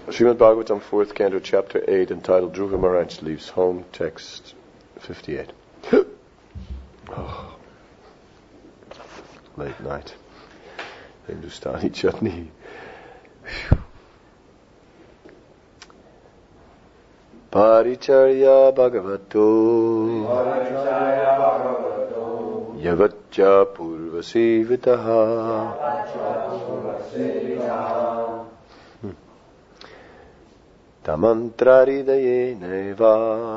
Srimad Bhagavatam, 4th Canto, Chapter 8, entitled Dhruva Maharaj Leaves Home, Text 58. Oh, late night. Hindustani chutney. Paricharya Bhagavato Yavaccha Purvasivitaha Tamantraridaye neva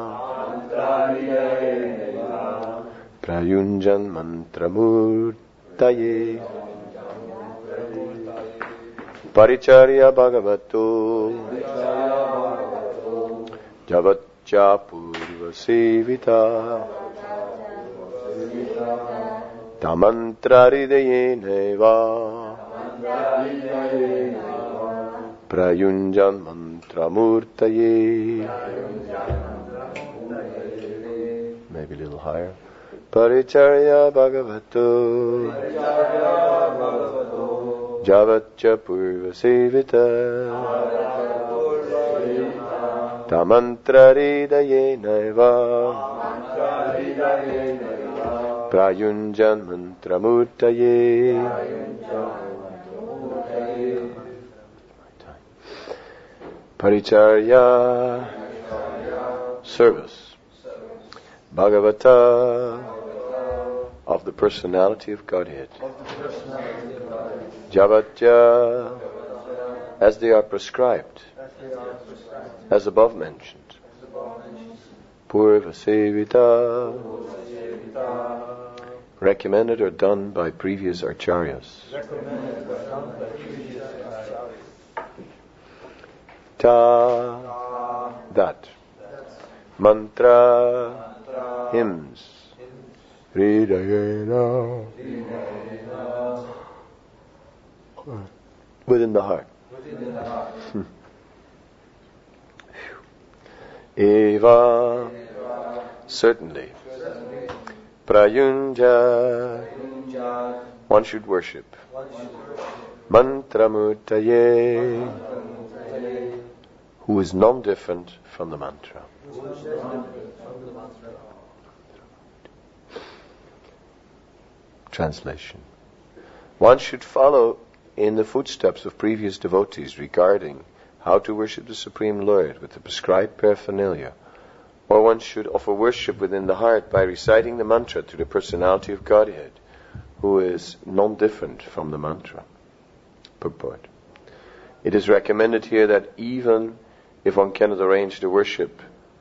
Prayunjan mantramurtaye Paricharya Bhagavato Javaccha Purvasivita Tamantraridaye neva Prayunjan mantramurtaye. Maybe a little higher. Paricharya Bhagavato Javaccha Purvasivita Tamantraridaye neva Prayunjan mantramurtaye. Paricharya, service. Bhagavata, of the personality of Godhead. Javatya, as they are prescribed, as above mentioned. Purvasevita, recommended or done by previous acharyas. Ta, that. Mantra, hymns. Hridayena, within the heart. Eva, certainly. Prayunja, one should worship. Mantramurtaye, who is non-different from the mantra. Translation. One should follow in the footsteps of previous devotees regarding how to worship the Supreme Lord with the prescribed paraphernalia, or one should offer worship within the heart by reciting the mantra to the personality of Godhead, who is non-different from the mantra. Purport. It is recommended here that even if one cannot arrange to worship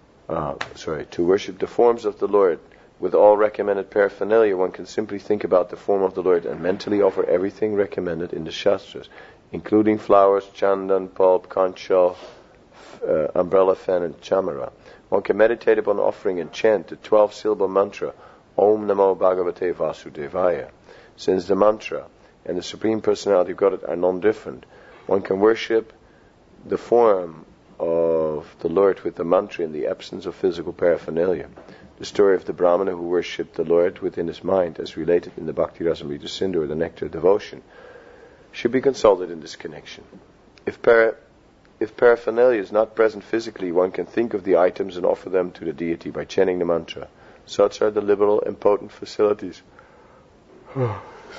the forms of the Lord with all recommended paraphernalia, one can simply think about the form of the Lord and mentally offer everything recommended in the Shastras, including flowers, chandan, pulp, conch shell, umbrella fan, and chamara. One can meditate upon offering and chant the 12-syllable mantra, Om Namo Bhagavate Vasudevaya. Since the mantra and the Supreme Personality of God are non-different, one can worship the form of the Lord with the mantra in the absence of physical paraphernalia. The story of the Brahmana who worshipped the Lord within his mind, as related in the Bhakti Rasamrita Sindhu, or the Nectar of Devotion, should be consulted in this connection. If paraphernalia is not present physically, one can think of the items and offer them to the deity by chanting the mantra. Such are the liberal and potent facilities in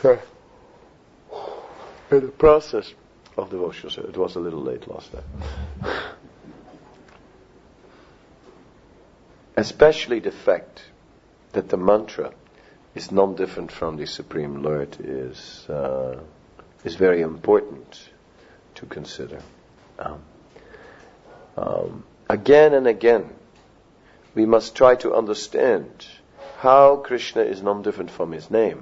the process of devotion. So it was a little late last time. Especially the fact that the mantra is non-different from the Supreme Lord is very important to consider. Again and again, we must try to understand how Krishna is non-different from his name.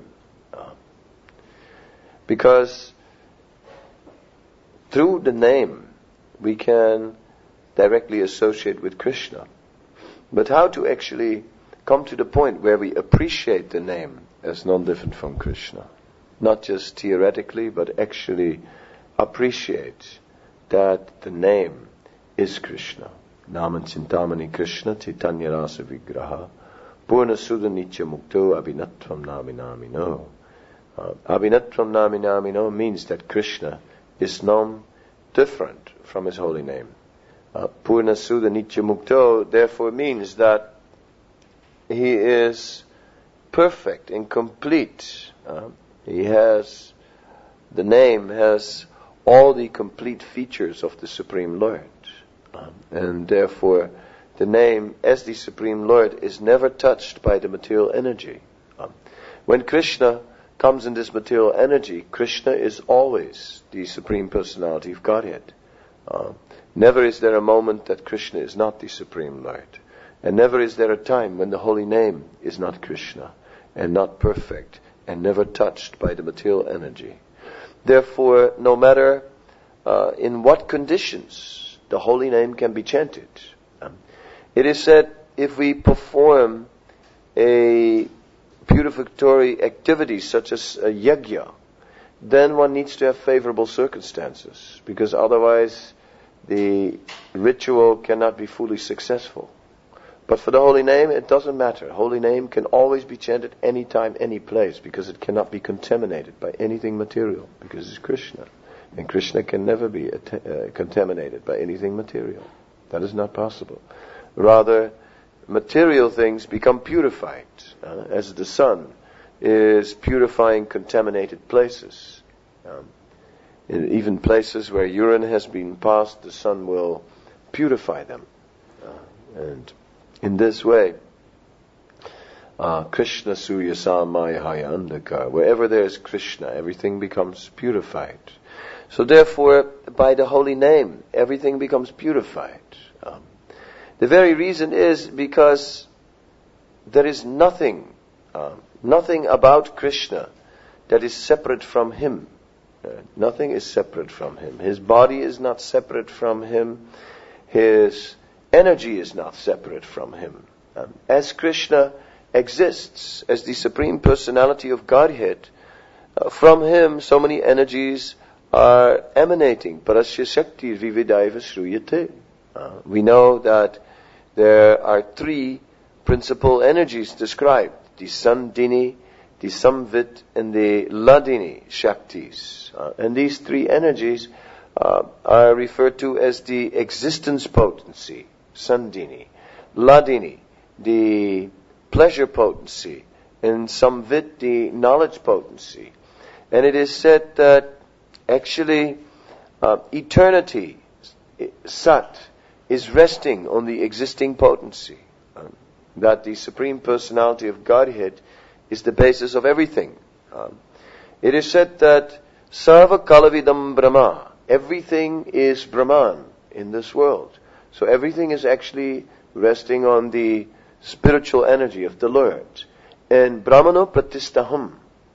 Because through the name, we can directly associate with Krishna. But how to actually come to the point where we appreciate the name as non-different from Krishna? Not just theoretically, but actually appreciate that the name is Krishna. Naman Chintamani Krishna Chaitanya Rasa Vigraha Purna Sudha Nitya Mukto Abhinatvam Naminamino. Abhinatvam Naminamino means that Krishna is non-different from His holy name. Purna Suddha Nitya Mukto therefore means that He is perfect and complete. The name has all the complete features of the Supreme Lord. And therefore, the name as the Supreme Lord is never touched by the material energy. When Krishna comes in this material energy, Krishna is always the Supreme Personality of Godhead. Never is there a moment that Krishna is not the Supreme Lord. And never is there a time when the holy name is not Krishna and not perfect and never touched by the material energy. Therefore, no matter in what conditions the holy name can be chanted. It is said if we perform a purificatory activity such as a yajna, then one needs to have favorable circumstances, because otherwise the ritual cannot be fully successful. But for the holy name, it doesn't matter. Holy name can always be chanted anytime, any place, because it cannot be contaminated by anything material, because it's Krishna. And Krishna can never be contaminated by anything material. That is not possible. Rather, material things become purified, as the sun is purifying contaminated places. Even places where urine has been passed, the sun will purify them. And in this way, Krishna Surya Samaya Andhakar, wherever there is Krishna, everything becomes purified. So therefore, by the holy name, everything becomes purified. The very reason is because there is nothing about Krishna that is separate from Him. Nothing is separate from Him. His body is not separate from Him. His energy is not separate from Him. As Krishna exists as the Supreme Personality of Godhead, from Him so many energies are emanating. Parasya Shakti Vividaiva Shruyate. We know that there are three principal energies described: the Sandini, the Samvit, and the Ladini Shaktis. And these three energies are referred to as the existence potency, Sandini; Ladini, the pleasure potency; and Samvit, the knowledge potency. And it is said that actually eternity, Sat, is resting on the existing potency. That the Supreme Personality of Godhead is the basis of everything. It is said that Sarva Kalavidam Brahma, everything is Brahman in this world. So everything is actually resting on the spiritual energy of the Lord. And Brahmano Pratistaham,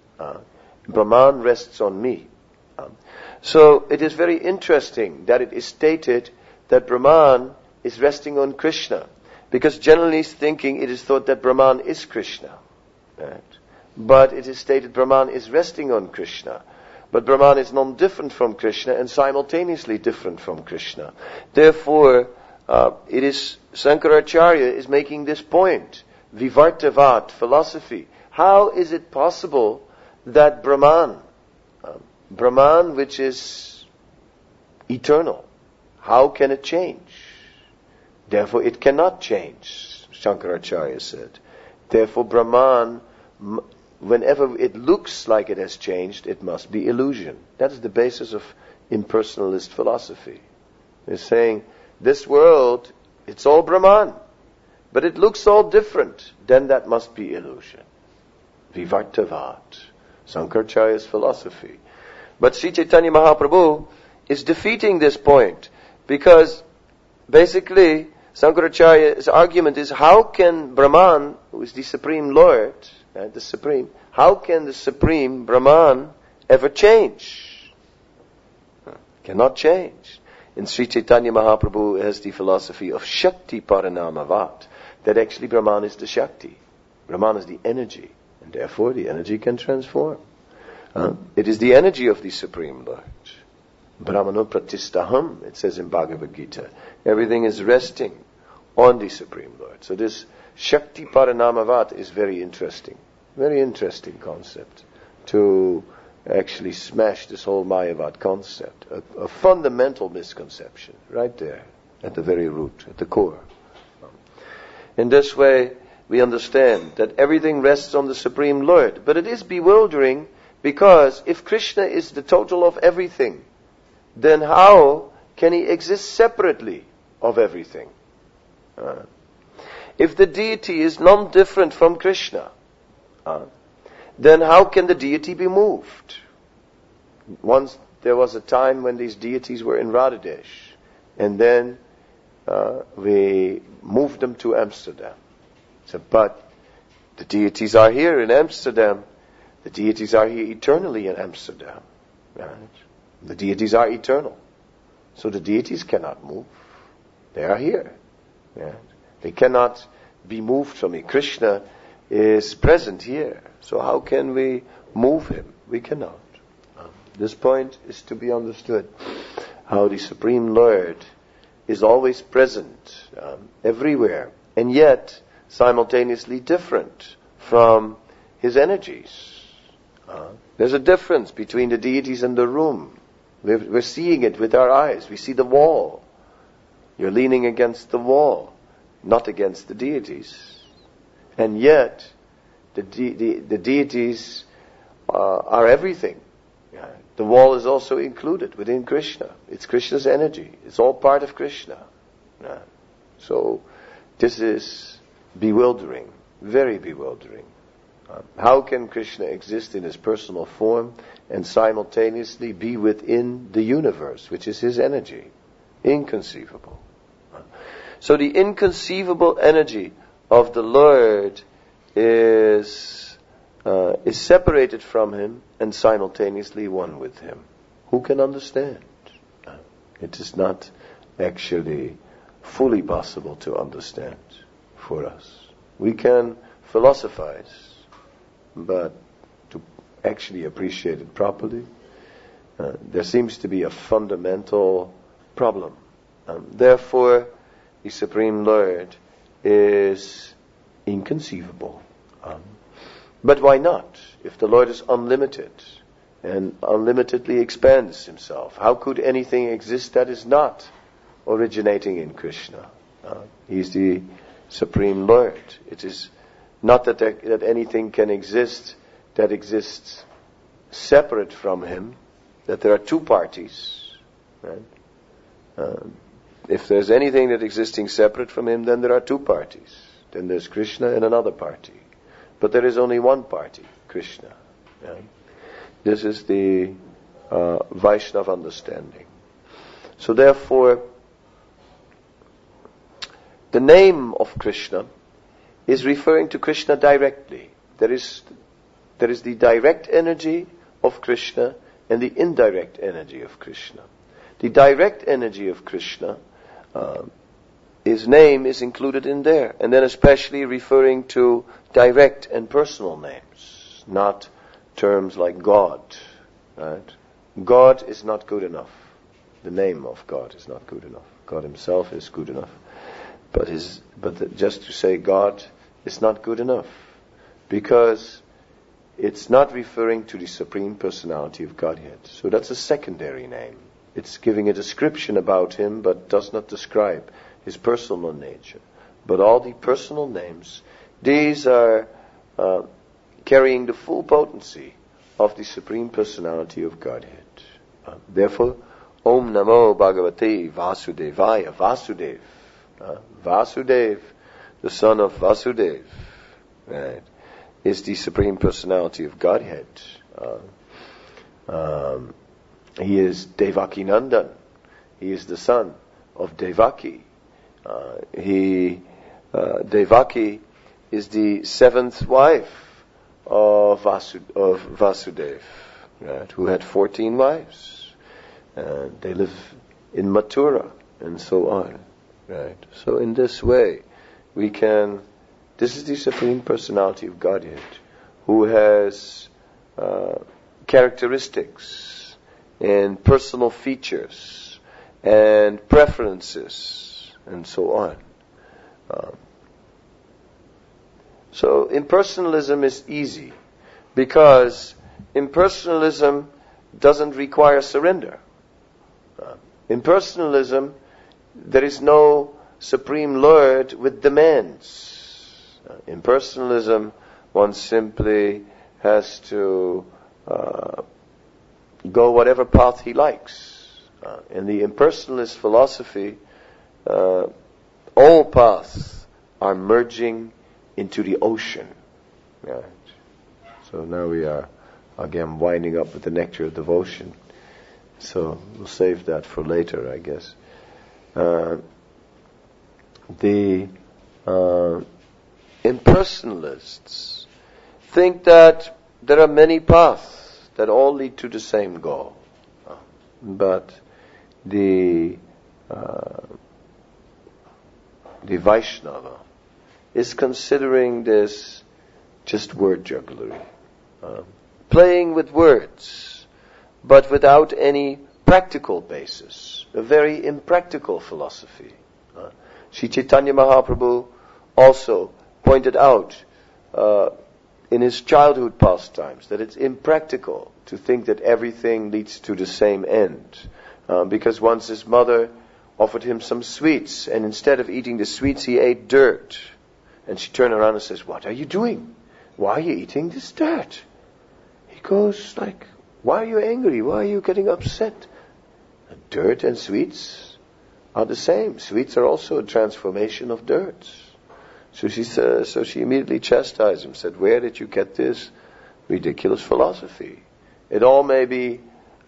Brahman rests on me. So it is very interesting that it is stated that Brahman is resting on Krishna, because generally thinking it is thought that Brahman is Krishna. Right? But it is stated Brahman is resting on Krishna. But Brahman is non-different from Krishna and simultaneously different from Krishna. Therefore, it is Sankaracharya is making this point. Vivartavat, philosophy. How is it possible that Brahman, which is eternal, how can it change? Therefore it cannot change, Shankaracharya said. Therefore Brahman, whenever it looks like it has changed, it must be illusion. That is the basis of impersonalist philosophy. They're saying, this world, it's all Brahman, but it looks all different. Then that must be illusion. Vivartavat, Sankaracharya's philosophy. But Sri Chaitanya Mahaprabhu is defeating this point, because basically Sankaracharya's argument is, how can Brahman, who is the Supreme Lord, the Supreme, how can the Supreme Brahman ever change? Cannot change. And Sri Chaitanya Mahaprabhu has the philosophy of Shakti Paranamavat, that actually Brahman is the Shakti. Brahman is the energy, and therefore the energy can transform. It is the energy of the Supreme Lord. Brahmano Pratistaham, it says in Bhagavad Gita. Everything is resting on the Supreme Lord. So this Shakti Paranamavat is very interesting. Very interesting concept to actually smash this whole Mayavad concept. A fundamental misconception, right there, at the very root, at the core. In this way, we understand that everything rests on the Supreme Lord. But it is bewildering, because if Krishna is the total of everything, then how can he exist separately of everything? If the deity is non-different from Krishna, then how can the deity be moved? Once there was a time when these deities were in Radhadesh, and then we moved them to Amsterdam. So, but the deities are here in Amsterdam. The deities are here eternally in Amsterdam. Right? The deities are eternal. So the deities cannot move. They are here. Right? They cannot be moved from me. Krishna is present here. So how can we move him? We cannot. This point is to be understood. How the Supreme Lord is always present everywhere, and yet simultaneously different from his energies. There's a difference between the deities and the room. We're seeing it with our eyes. We see the wall. You're leaning against the wall, not against the deities. And yet, the deities are everything. The wall is also included within Krishna. It's Krishna's energy. It's all part of Krishna. So, this is bewildering, very bewildering. How can Krishna exist in his personal form and simultaneously be within the universe, which is his energy? Inconceivable. So the inconceivable energy of the Lord is separated from him and simultaneously one with him. Who can understand? It is not actually fully possible to understand for us. We can philosophize, but to actually appreciate it properly, there seems to be a fundamental problem. Therefore, the Supreme Lord is inconceivable. But why not? If the Lord is unlimited and unlimitedly expands himself, how could anything exist that is not originating in Krishna? He is the Supreme Lord. It is not that anything can exist that exists separate from him, that there are two parties. Right? If there's anything that existing separate from him, then there are two parties. Then there's Krishna and another party. But there is only one party, Krishna. Right? This is the Vaishnava understanding. So therefore, the name of Krishna is referring to Krishna directly. There is the direct energy of Krishna and the indirect energy of Krishna. The direct energy of Krishna, his name is included in there, and then especially referring to direct and personal names, not terms like God. Right? God is not good enough. The name of God is not good enough. God himself is good enough. But just to say God is not good enough, because it's not referring to the Supreme Personality of Godhead. So that's a secondary name. It's giving a description about him, but does not describe his personal nature. But all the personal names, these are carrying the full potency of the Supreme Personality of Godhead. Therefore, Om Namo Bhagavate Vasudevaya. Vasudev. Vasudev, the son of Vasudev, right, is the Supreme Personality of Godhead. He is Devaki Nandan. He is the son of Devaki. Devaki is the seventh wife of Vasudev, right, who had 14 wives. They live in Mathura and so on. Right. So in this way, this is the Supreme Personality of Godhead, who has characteristics and personal features and preferences and so on. So impersonalism is easy, because impersonalism doesn't require surrender. Impersonalism, there is no Supreme Lord with demands. Impersonalism, one simply has to go whatever path he likes. In the impersonalist philosophy, all paths are merging into the ocean. Right. So now we are again winding up with the nectar of devotion. So we'll save that for later, I guess. The impersonalists think that there are many paths that all lead to the same goal. But the Vaishnava is considering this just word jugglery. Playing with words, but without any practical basis. A very impractical philosophy. Sri Chaitanya Mahaprabhu also pointed out in his childhood pastimes that it's impractical to think that everything leads to the same end. Because once his mother offered him some sweets, and instead of eating the sweets he ate dirt. And she turned around and says, "What are you doing? Why are you eating this dirt?" He goes like, "Why are you angry? Why are you getting upset?" Dirt and sweets are the same. Sweets are also a transformation of dirt. So she immediately chastised him, said, "Where did you get this ridiculous philosophy? It all may be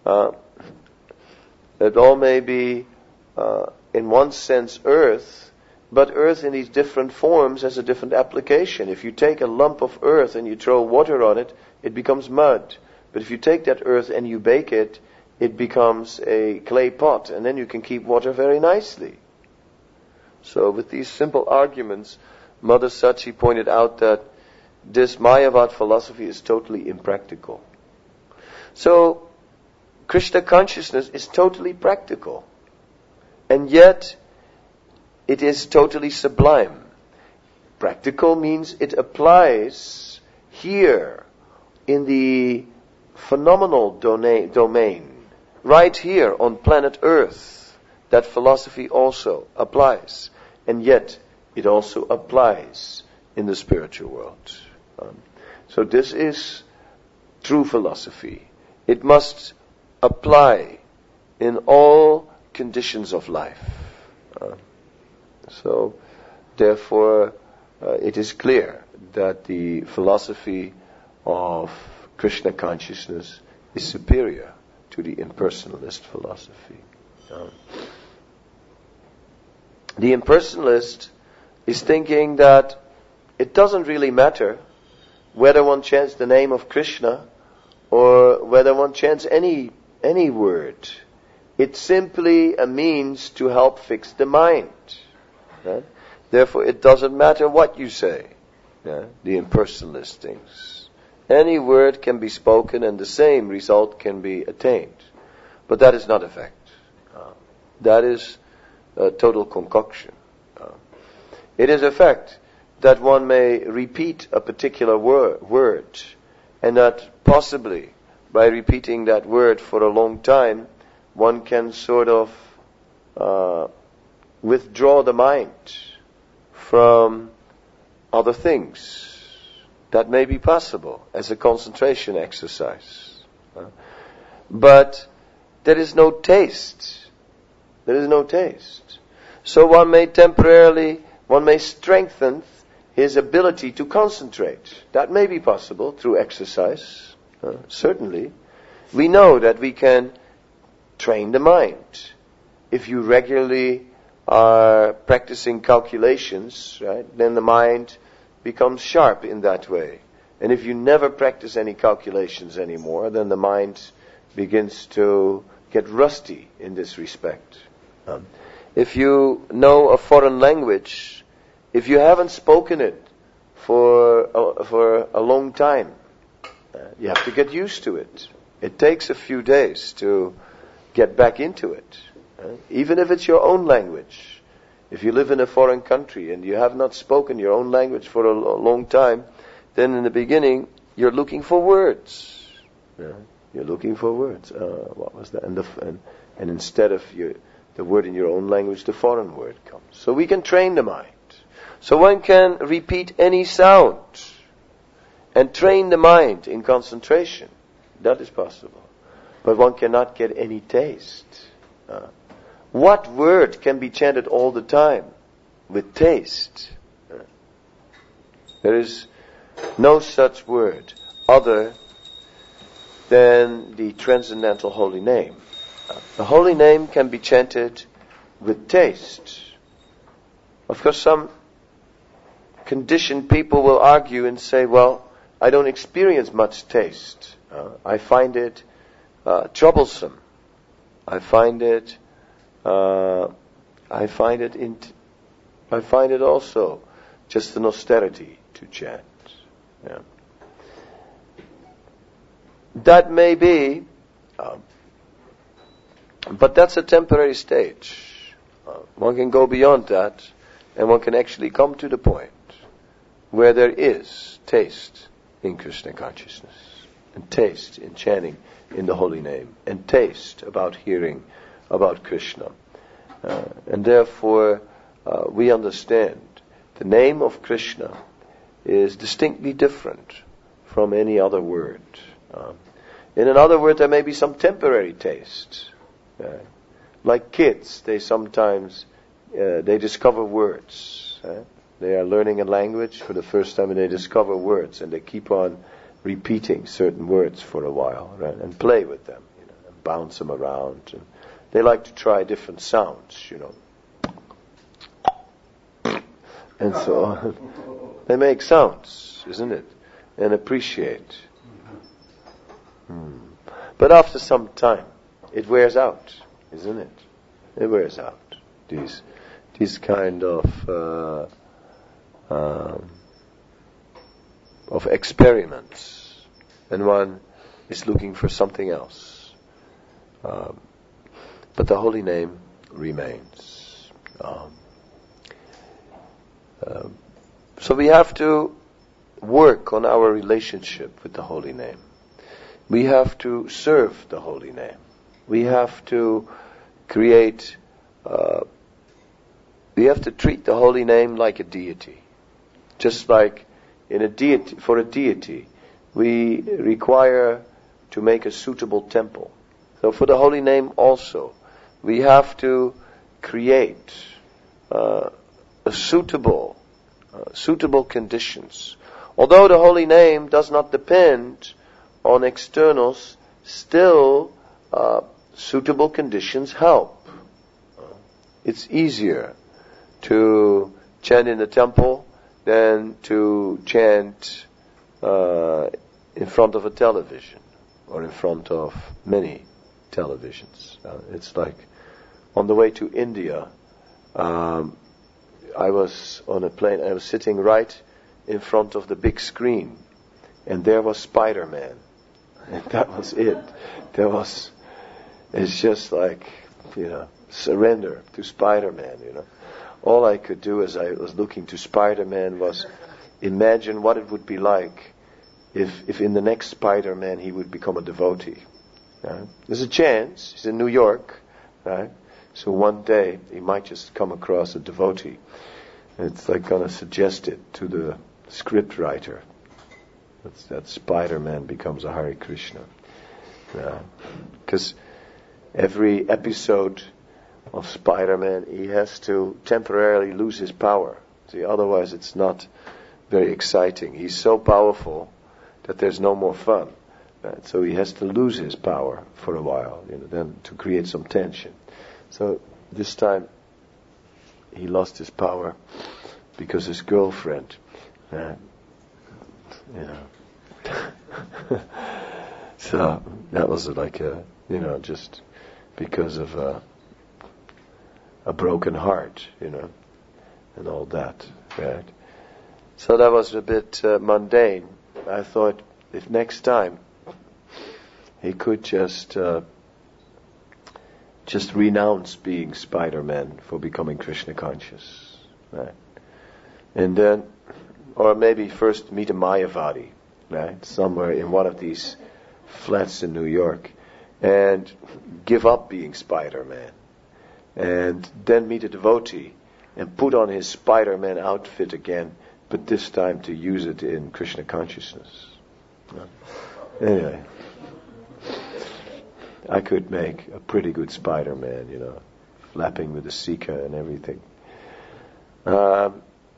in one sense earth, but earth in these different forms has a different application. If you take a lump of earth and you throw water on it, it becomes mud. But if you take that earth and you bake it, it becomes a clay pot, and then you can keep water very nicely." So with these simple arguments, Mother Sachi pointed out that this Mayavad philosophy is totally impractical. So Krishna consciousness is totally practical, and yet it is totally sublime. Practical means it applies here in the phenomenal domain, right here on planet Earth. That philosophy also applies, and yet it also applies in the spiritual world. So this is true philosophy. It must apply in all conditions of life. So therefore it is clear that the philosophy of Krishna consciousness is superior to the impersonalist philosophy. The impersonalist is thinking that it doesn't really matter whether one chants the name of Krishna or whether one chants any word. It's simply a means to help fix the mind. Right? Therefore, it doesn't matter what you say. Yeah? The impersonalist thinks. Any word can be spoken and the same result can be attained. But that is not a fact. That is a total concoction. It is a fact that one may repeat a particular word, and that possibly by repeating that word for a long time, one can sort of withdraw the mind from other things. That may be possible as a concentration exercise. But there is no taste. There is no taste. So one may strengthen his ability to concentrate. That may be possible through exercise. Certainly. We know that we can train the mind. If you regularly are practicing calculations, right, then the mind becomes sharp in that way. And if you never practice any calculations anymore, then the mind begins to get rusty in this respect. If you know a foreign language, if you haven't spoken it for a long time, you have to get used to it. It takes a few days to get back into it. Even if it's your own language. If you live in a foreign country and you have not spoken your own language for a long time, then in the beginning you're looking for words. You're looking for words. What was that? And instead of the word in your own language, the foreign word comes. So we can train the mind. So one can repeat any sound and train the mind in concentration. That is possible. But one cannot get any taste. What word can be chanted all the time with taste? There is no such word other than the transcendental holy name. The holy name can be chanted with taste. Of course, some conditioned people will argue and say, well, I don't experience much taste. I find it troublesome. I find it also just an austerity to chant. Yeah. That may be, but that's a temporary stage. One can go beyond that, and one can actually come to the point where there is taste in Krishna consciousness, and taste in chanting in the holy name, and taste about hearing about Krishna. And therefore, we understand the name of Krishna is distinctly different from any other word. In another word, there may be some temporary taste. Like kids, they sometimes they discover words. They are learning a language for the first time, and they discover words, and they keep on repeating certain words for a while, right? And play with them, and bounce them around. And they like to try different sounds, and so on. They make sounds, isn't it? And appreciate. But after some time, it wears out, isn't it? It wears out. These kind of experiments, and one is looking for something else. But the holy name remains. So we have to work on our relationship with the holy name. We have to serve the holy name. We have to create, we have to treat the holy name like a deity. Just like for a deity, we require to make a suitable temple. So for the holy name also, we have to create suitable conditions. Although the holy name does not depend on externals, still suitable conditions help. It's easier to chant in the temple than to chant in front of a television or in front of many televisions. It's like on the way to India, I was on a plane. I was sitting right in front of the big screen, and there was Spider-Man, and that was it. It's just like, surrender to Spider-Man. All I could do as I was looking to Spider-Man was imagine what it would be like if in the next Spider-Man he would become a devotee. Right? There's a chance. He's in New York, right? So one day he might just come across a devotee. It's like going to suggest it to the script writer. That Spider-Man becomes a Hare Krishna. Because every episode of Spider-Man, he has to temporarily lose his power. See, otherwise it's not very exciting. He's so powerful that there's no more fun. Right? So he has to lose his power for a while, then to create some tension. So this time he lost his power because his girlfriend, so that was like just because of a broken heart, and all that, right? So that was a bit mundane. I thought if next time he could just renounce being Spider-Man for becoming Krishna conscious, right? And then, or maybe first meet a Mayavadi, right? Somewhere in one of these flats in New York and give up being Spider-Man and then meet a devotee and put on his Spider-Man outfit again, but this time to use it in Krishna consciousness. Anyway, I could make a pretty good Spider-Man, flapping with the Sika and everything. That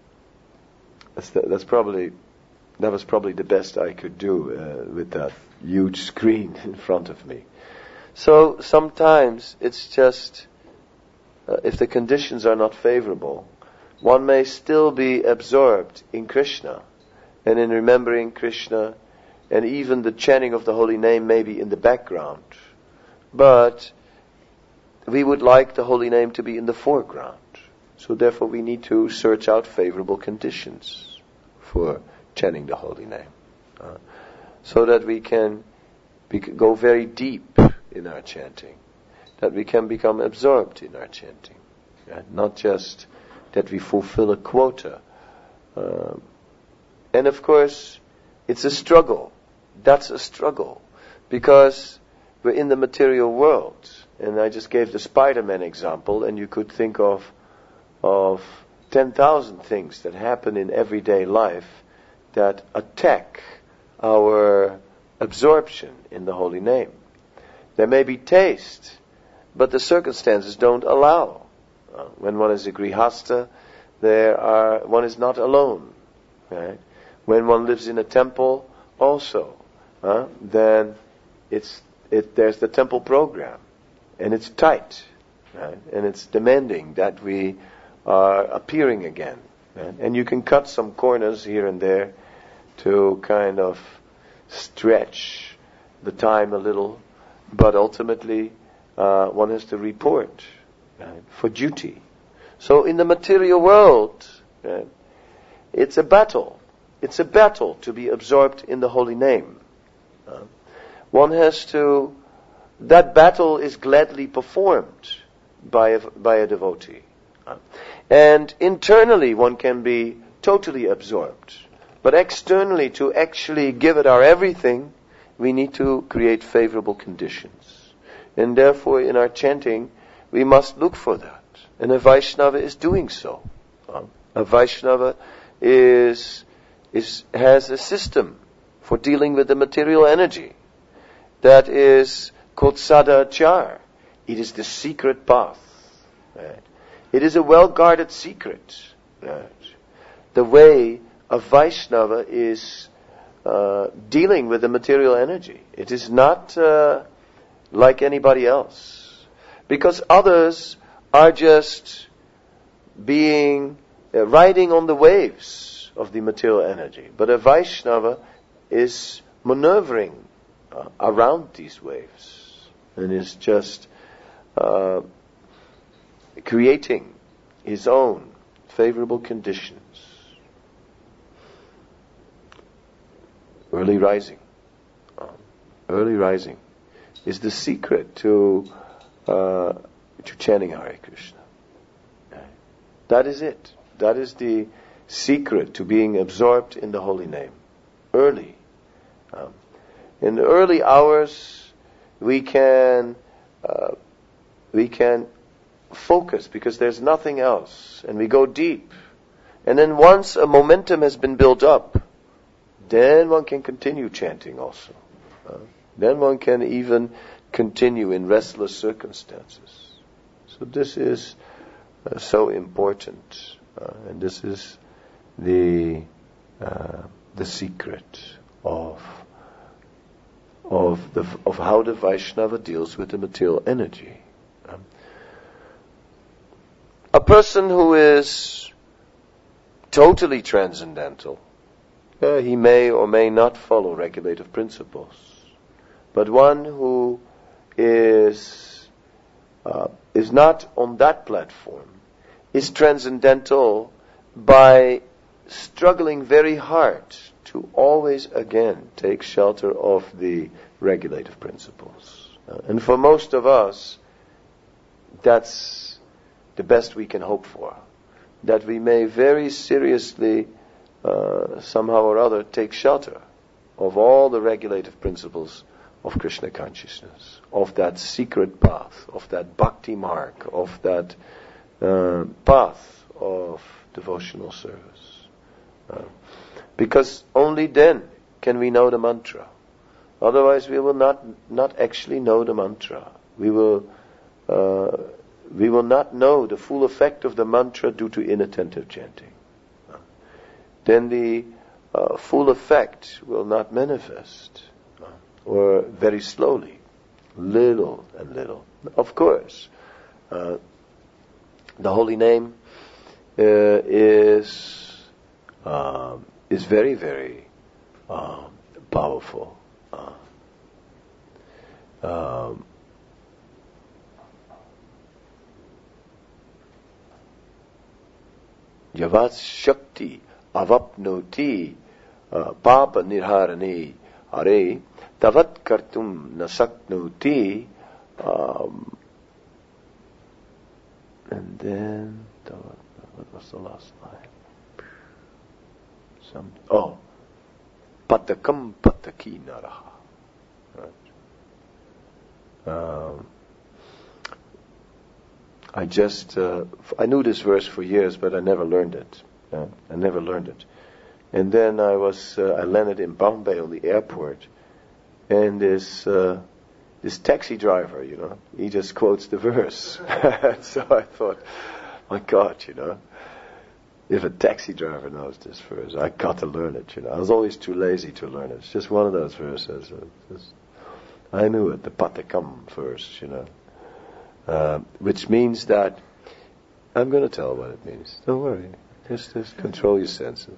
was probably the best I could do with that huge screen in front of me. So sometimes it's just, if the conditions are not favorable, one may still be absorbed in Krishna and in remembering Krishna, and even the chanting of the holy name may be in the background. But we would like the holy name to be in the foreground. So therefore we need to search out favorable conditions for chanting the holy name. So that we can go very deep in our chanting. That we can become absorbed in our chanting. Not just that we fulfill a quota. And of course, it's a struggle. That's a struggle. Because we're in the material world. And I just gave the Spider-Man example, and you could think of 10,000 things that happen in everyday life that attack our absorption in the holy name. There may be taste, but the circumstances don't allow. When one is a grihasta, one is not alone. Right? When one lives in a temple, also, then there's the temple program, and it's tight, right? And it's demanding that we are appearing again, right? And you can cut some corners here and there to kind of stretch the time a little, but ultimately one has to report, right, for duty. So in the material world, right, it's a battle. It's a battle to be absorbed in the holy name. One has to. That battle is gladly performed by a devotee, and internally one can be totally absorbed. But externally, to actually give it our everything, we need to create favorable conditions. And therefore, in our chanting, we must look for that. And a Vaishnava is doing so. A Vaishnava has a system for dealing with the material energy. That is called sadachar. It is the secret path. Right? It is a well-guarded secret. Right? The way a Vaishnava is dealing with the material energy. It is not like anybody else. Because others are just riding on the waves of the material energy. But a Vaishnava is maneuvering around these waves. And is just creating his own favorable conditions. Early rising. Early rising is the secret to chanting Hare Krishna. That is it. That is the secret to being absorbed in the holy name. Early. In the early hours, we can focus because there's nothing else, and we go deep. And then once a momentum has been built up, then one can continue chanting also. Then one can even continue in restless circumstances. So this is so important, and this is the secret of how the Vaishnava deals with the material energy. A person who is totally transcendental, he may or may not follow regulative principles. But one who is not on that platform is transcendental by struggling very hard to always again take shelter of the regulative principles. And for most of us, that's the best we can hope for. That we may very seriously, somehow or other, take shelter of all the regulative principles of Krishna consciousness, of that secret path, of that bhakti mark, of that path of devotional service. Because only then can we know the mantra. Otherwise we will not actually know the mantra. We will not know the full effect of the mantra due to inattentive chanting. Then the full effect will not manifest, or very slowly, little and little. Of course, the holy name is very, very powerful. Yavat Shakti Avapnoti Papa Nirharani Hare Tavat Kartum Nasaknoti. And then what was the last line? Patakam Pataki Naraha. Right. I knew this verse for years, but I never learned it. I never learned it. And then I landed in Bombay on the airport, and this taxi driver, he just quotes the verse. So I thought, my God, if a taxi driver knows this verse, I got to learn it. I was always too lazy to learn it. It's just one of those verses. I knew it, the Patakam verse, which means that I'm going to tell what it means. Don't worry. Just control your senses.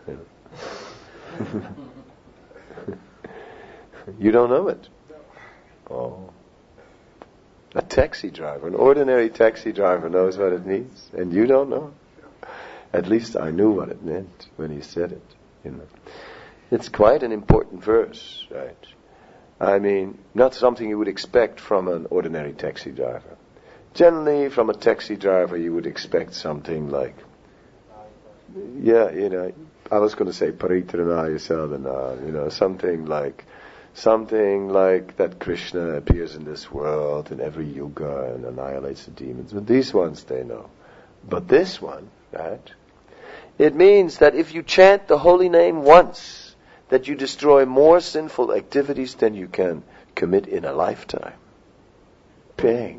You don't know it? Oh. A taxi driver, an ordinary taxi driver knows what it means, and you don't know? At least I knew what it meant when he said it. It's quite an important verse, right? I mean, not something you would expect from an ordinary taxi driver. Generally, from a taxi driver, you would expect something like, I was going to say Paritranaya Sadhana, something like that Krishna appears in this world in every yuga and annihilates the demons. But these ones they know. But this one, right? It means that if you chant the holy name once, that you destroy more sinful activities than you can commit in a lifetime. Bang.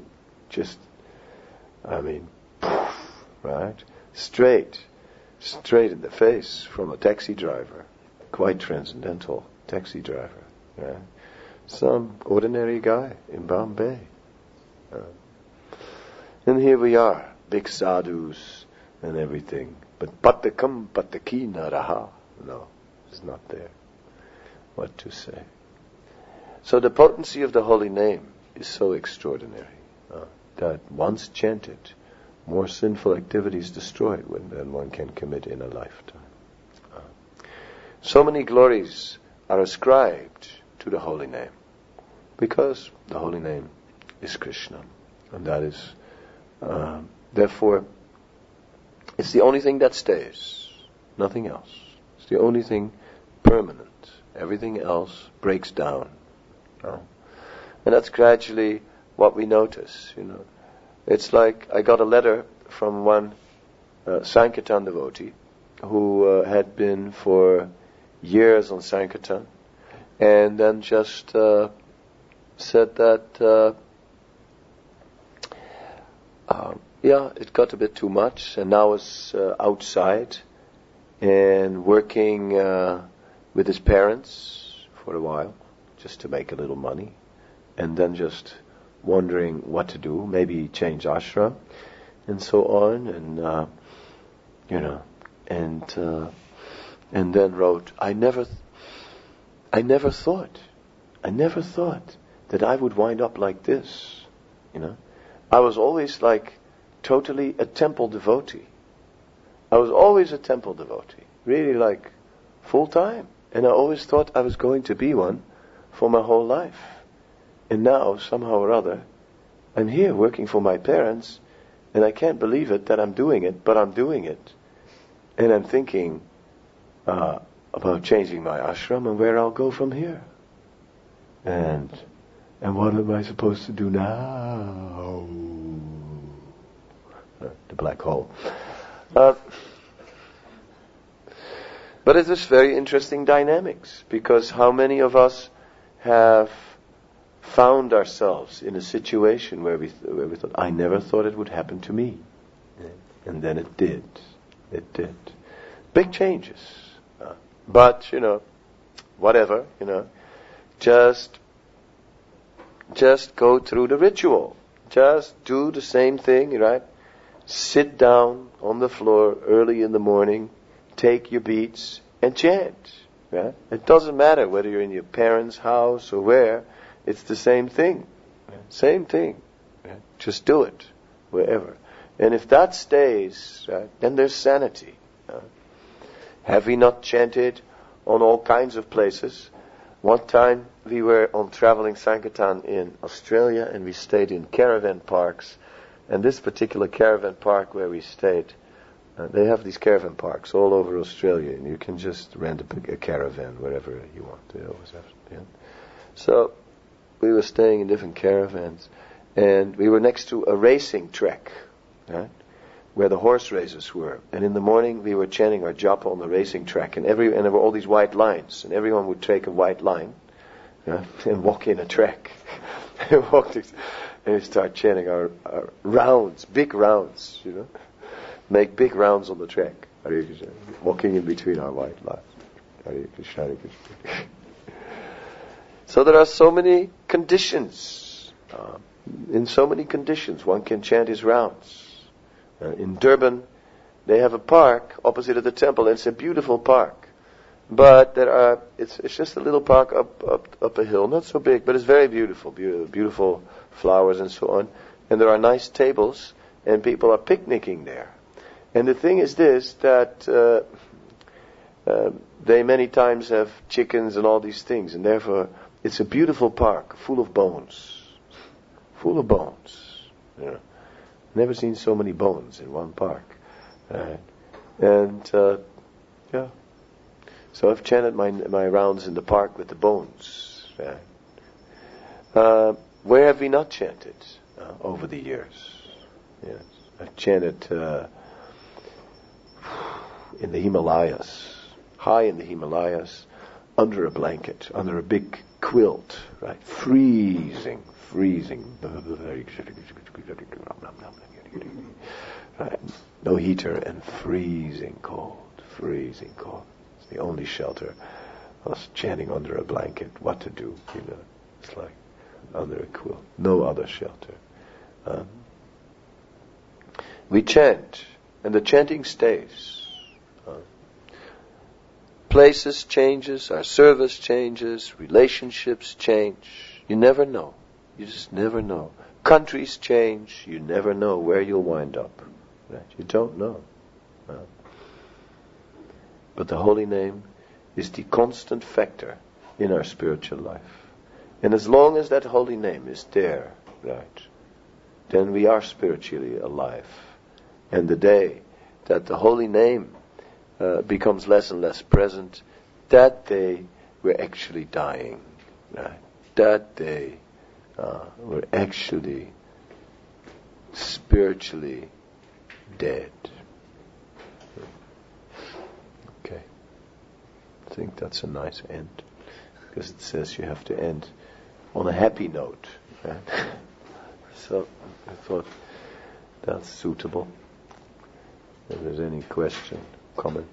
Right? Straight in the face from a taxi driver. Quite transcendental taxi driver. Right? Some ordinary guy in Bombay. And here we are, big sadhus and everything. But patakam pataki naraha. No, it's not there. What to say? So the potency of the holy name is so extraordinary that once chanted, more sinful activities destroyed than one can commit in a lifetime. So many glories are ascribed to the holy name because the holy name is Krishna, and that is therefore it's the only thing that stays, nothing else. It's the only thing permanent. Everything else breaks down. And that's gradually what we notice. It's like I got a letter from one Sankirtan devotee who had been for years on Sankirtan, and then just said that it got a bit too much, and now is outside and working with his parents for a while, just to make a little money, and then just wondering what to do, maybe change ashram, and so on, and then wrote, I never thought that I would wind up like this, I was always totally a temple devotee. I was always a temple devotee, really full time. And I always thought I was going to be one for my whole life. And now, somehow or other, I'm here working for my parents, and I can't believe it that I'm doing it, but I'm doing it. And I'm thinking about changing my ashram and where I'll go from here. And what am I supposed to do now? The black hole. But it was very interesting dynamics, because how many of us have found ourselves in a situation where we thought, I never thought it would happen to me. And then it did. It did. Big changes. But, whatever, just go through the ritual. Just do the same thing, right? Sit down on the floor early in the morning, take your beads, and chant. Right? It doesn't matter whether you're in your parents' house or where. It's the same thing. Same thing. Right? Just do it wherever. And if that stays, right, then there's sanity. Have we not chanted on all kinds of places? One time we were on traveling Sankirtan in Australia, and we stayed in caravan parks. And this particular caravan park where we stayed, they have these caravan parks all over Australia, and you can just rent a caravan wherever you want. They always have. Yeah. So we were staying in different caravans, and we were next to a racing track, right, where the horse races were. And in the morning we were chanting our japa on the racing track, and there were all these white lines, and everyone would take a white line, and walk in a track, and we start chanting our rounds, big rounds, make big rounds on the track, Hare Krishna, walking in between our white lines, Hare Krishna, Hare Krishna. So there are so many conditions. In so many conditions, one can chant his rounds. In Durban, they have a park opposite of the temple, and it's a beautiful park. But it's just a little park up a hill, not so big, but it's very beautiful, beautiful flowers and so on. And there are nice tables, and people are picnicking there. And the thing is this, that they many times have chickens and all these things, and therefore it's a beautiful park, full of bones. Full of bones. Never seen so many bones in one park. Yeah. So I've chanted my rounds in the park with the bones. Where have we not chanted over the years? Yes. I've chanted in the Himalayas, high in the Himalayas, under a blanket, under a big quilt, right? Freezing. Right. No heater and freezing cold. It's the only shelter. I was chanting under a blanket, what to do, It's like under a quilt. No other shelter. We chant, and the chanting stays. Places changes, our service changes, relationships change. You never know. You just never know. Countries change. You never know where you'll wind up. Right? You don't know. But the holy name is the constant factor in our spiritual life. And as long as that holy name is there, right, then we are spiritually alive. And the day that the holy name becomes less and less present, that day we're actually dying. Right? That day we're actually spiritually dead. Okay. I think that's a nice end, because it says you have to end on a happy note. Right? So I thought that's suitable. If there's any question, comment.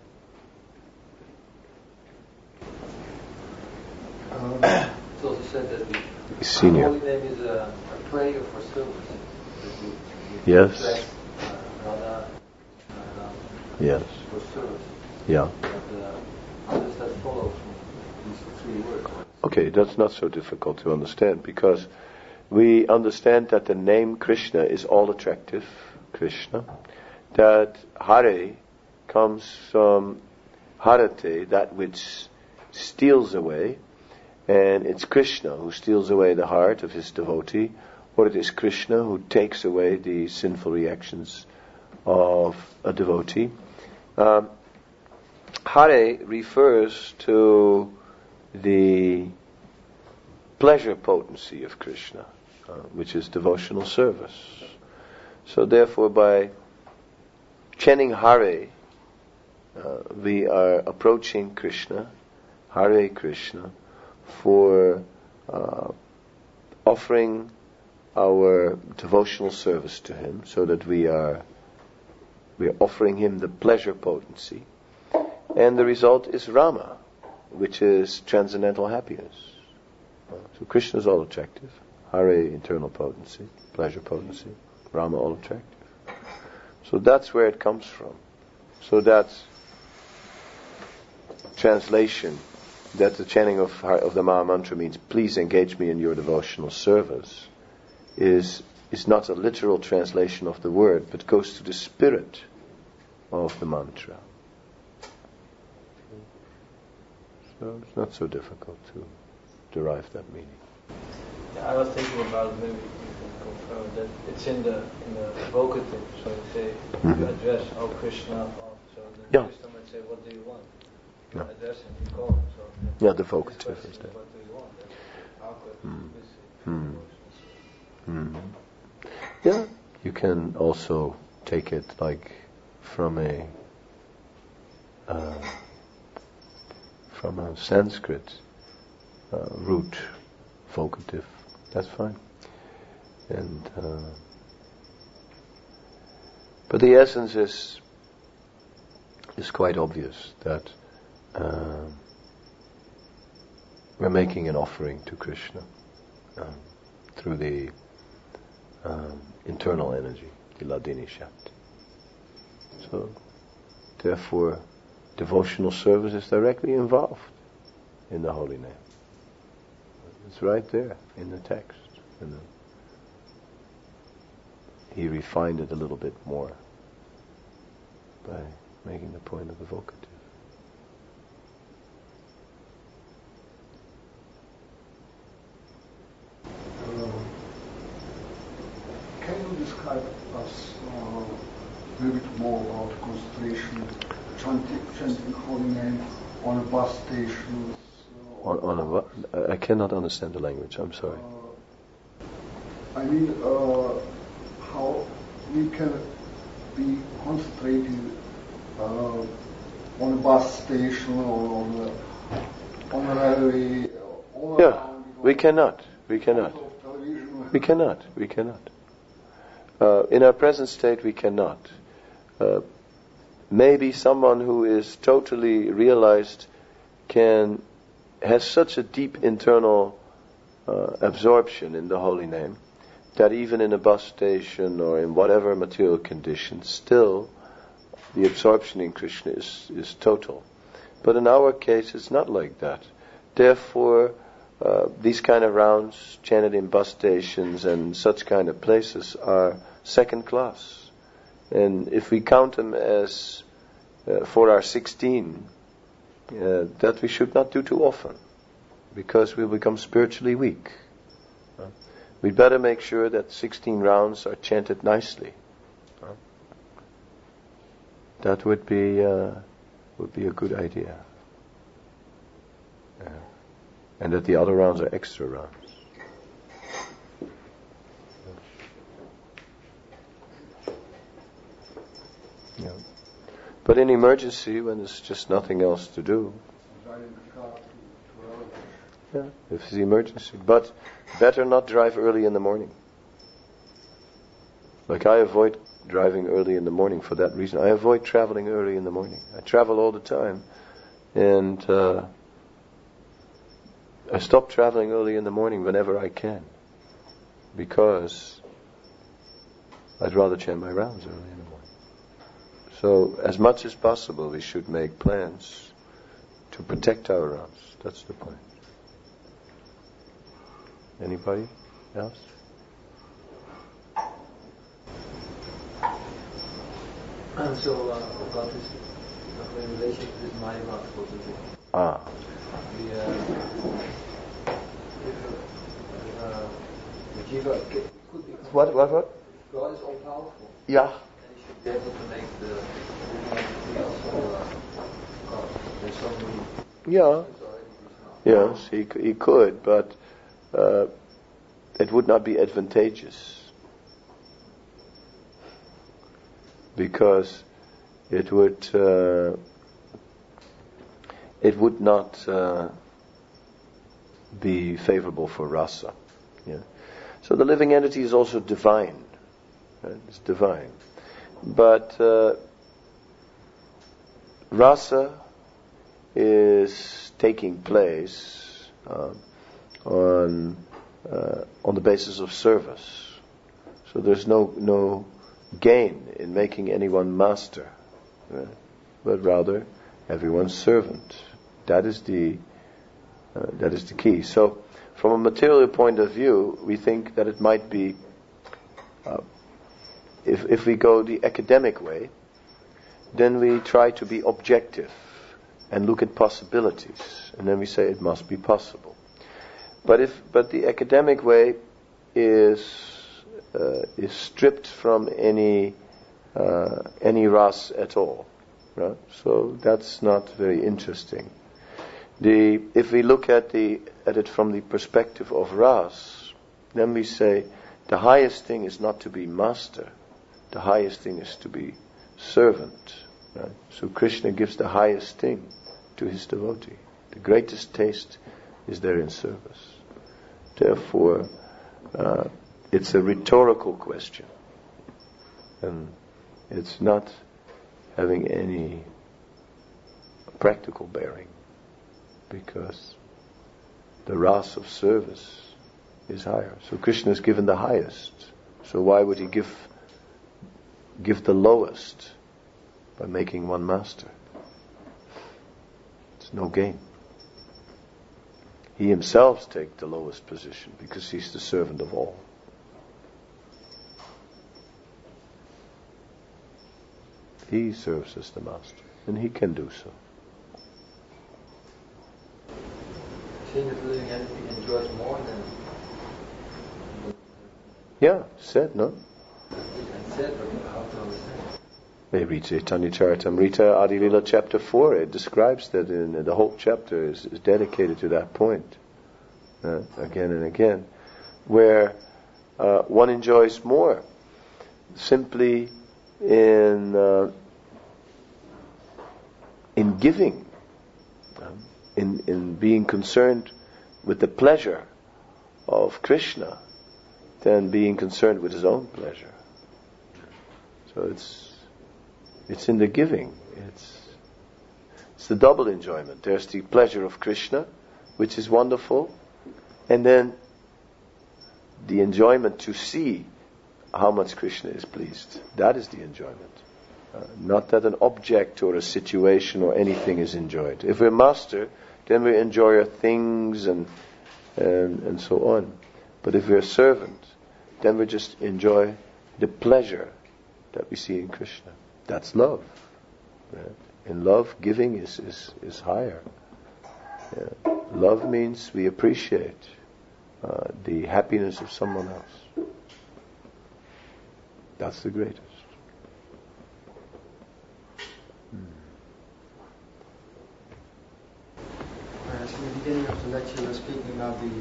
It's also said that the Senior. holy name is a prayer for service. Yes. Radha, Yes. for service. Yeah. But how does that follow from these 3 words? Okay, that's not so difficult to understand, because we understand that the name Krishna is all attractive, Krishna. That Hare comes from Harate, that which steals away, and it's Krishna who steals away the heart of his devotee, or it is Krishna who takes away the sinful reactions of a devotee. Hare refers to the pleasure potency of Krishna, which is devotional service. So therefore, by chanting Hare, we are approaching Krishna, Hare Krishna, for offering our devotional service to Him, so that we are offering Him the pleasure potency, and the result is Rama, which is transcendental happiness. So Krishna is all attractive, Hare internal potency, pleasure potency, Rama all attractive. So that's where it comes from. So that's translation, that the chanting of the Maha Mantra means, please engage me in your devotional service, is not a literal translation of the word, but goes to the spirit of the mantra. So it's not so difficult to derive that meaning. Yeah, I was thinking about, maybe you can confirm that it's in the vocative. So you say, you address, oh Krishna, so then Krishna might say, what do you want? You address him, you call him. So the vocative is that. What do you want? That's Yeah, you can also take it like from a Sanskrit root vocative. That's fine. And but the essence is quite obvious, that we're making an offering to Krishna through the internal energy, the Hladini Shakti. So, therefore, devotional service is directly involved in the holy name. It's right there in the text. He refined it a little bit more by making the point of the vocative. Can you describe us a little bit more about concentration, chanting holy name on a bus station? I cannot understand the language, I'm sorry. I mean, how we can be concentrating on a bus station or on a railway. We cannot. In our present state, we cannot. Maybe someone who is totally realized has such a deep internal absorption in the holy name that even in a bus station or in whatever material conditions, still the absorption in Krishna is total. But in our case, it's not like that. Therefore, these kind of rounds chanted in bus stations and such kind of places are second class. And if we count them as for our 16, that we should not do too often, because we'll become spiritually weak. We'd better make sure that 16 rounds are chanted nicely. That would be a good idea. And that the other rounds are extra rounds. Yeah. But in emergency, when there's just nothing else to do, if it's the emergency, but better not drive early in the morning. Like I avoid driving early in the morning for that reason. I avoid traveling early in the morning. I travel all the time, and I stop traveling early in the morning whenever I can, because I'd rather chant my rounds early in the morning. So, as much as possible, we should make plans to protect our rounds. That's the point. Anybody else? And so, about this relation to this Maya, what is it? The Jiva could be. What? God is all powerful. Yeah. And he should be able to make the woman also God. There's so many. Yeah. Yes, he could, but it would not be advantageous, because it would not be favorable for rasa. Yeah. So the living entity is also divine. Right? It's divine. But rasa is taking place on the basis of service. So there's no gain in making anyone master, right? But rather everyone's servant. That is the key. So from a material point of view, we think that it might be, if we go the academic way, then we try to be objective and look at possibilities, and then we say it must be possible. But the academic way is stripped from any ras at all, right? So that's not very interesting. If we look at it from the perspective of ras, then we say the highest thing is not to be master. The highest thing is to be servant. Right? So Krishna gives the highest thing to his devotee. The greatest taste is there in service. Therefore, it's a rhetorical question, and it's not having any practical bearing, because the ras of service is higher. So Krishna is given the highest. So why would he give the lowest by making one master? It's no gain. He himself takes the lowest position because he's the servant of all. He serves as the master, and he can do so. Saying that the living entity enjoys more than... Yeah, said, no? I said, but how to understand? They read Chaitanya Charitamrita, Adi Lila chapter 4. It describes that the whole chapter is dedicated to that point. Again and again. Where one enjoys more simply in giving, in being concerned with the pleasure of Krishna than being concerned with his own pleasure. So it's in the giving. It's the double enjoyment. There's the pleasure of Krishna, which is wonderful, and then the enjoyment to see how much Krishna is pleased. That is the enjoyment. Not that an object or a situation or anything is enjoyed. If we're master, then we enjoy our things and so on. But if we're a servant, then we just enjoy the pleasure that we see in Krishna. That's love. Right? In love, giving is higher. Yeah. Love means we appreciate the happiness of someone else. That's the greatest. So in the beginning of the lecture, you were speaking about the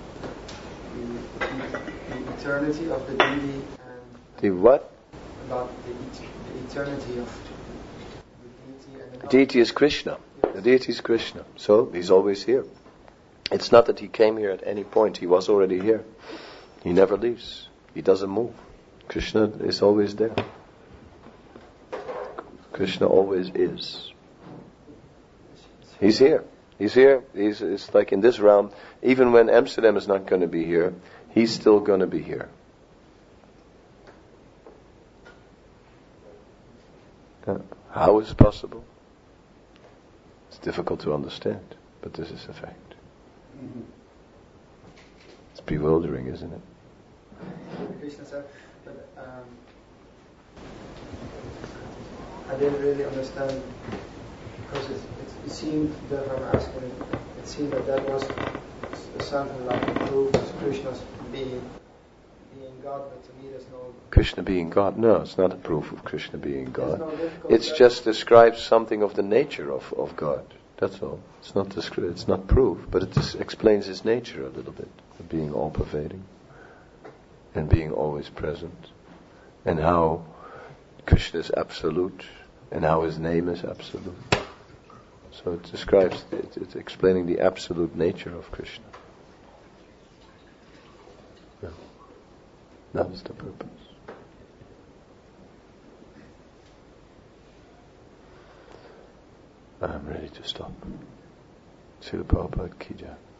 eternity of the deity and the what? About the eternity of the deity. The deity is Krishna. Yes. The deity is Krishna. So he's always here. It's not that he came here at any point. He was already here. He never leaves. He doesn't move. Krishna is always there. Krishna always is. He's here. He's here. It's like in this realm. Even when Amsterdam is not going to be here, he's still going to be here. How is it possible? It's difficult to understand, but this is a fact. It's bewildering, isn't it? Krishna sir, but I didn't really understand, because it seemed that I'm asking, it seemed that was something like a proof of Krishna's being God, but to me there's no... Krishna being God? No, it's not a proof of Krishna being God. No, it just describes something of the nature of God. That's all. It's not it's not proof, but it just explains his nature a little bit, of being all-pervading and being always present, and how Krishna is absolute, and how his name is absolute. So it describes, it's explaining the absolute nature of Krishna. Yeah. That is the purpose. I'm ready to stop. Srila Prabhupada Ki Jai.